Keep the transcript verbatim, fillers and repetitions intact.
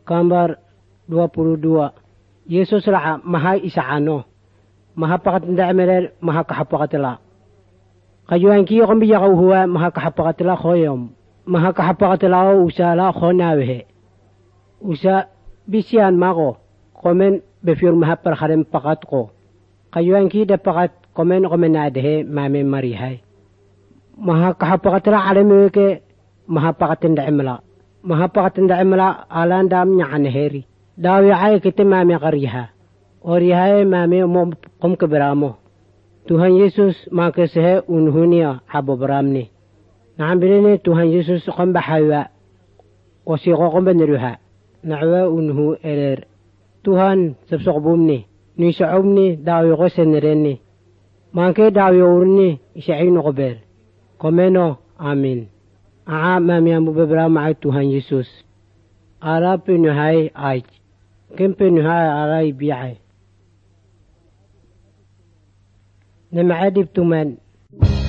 Gambar dua puluh dua. Yesus raha maha isaano. Maha pakatanda emerer maha kahapakatila. Kayuan kiyo kami yakaw huwa maha kahapakatila khoyom. Maha kahapakatila o usala khonawehe. Usa bisian mako. Komen befyur maha perharem pakat ko. Kayuan ki da pakat komen komen adehe mame marihay. Maha kahapakatila alemeweke maha pakatanda emela. Maha pakatanda emela alan dam nyaaneheri. Dawi ay kita mami kariha. Orihay mami mo kum keberamo. Tuhan Yesus makesehe unhunia habo beramni. Naambilini Tuhan Yesus kum bahaya. Wasiko kum beneruha. Na'wa unhu erer. Tuhan sebsokbumni. Nisa'umni dawi ko senereni. Mangke dawi urni isa'inu kober. Komeno amin. Aa mami amu beberamo ay Tuhan Yesus. Ara pinuhay ay. Kempen hai arai biai. Nama adib tuman.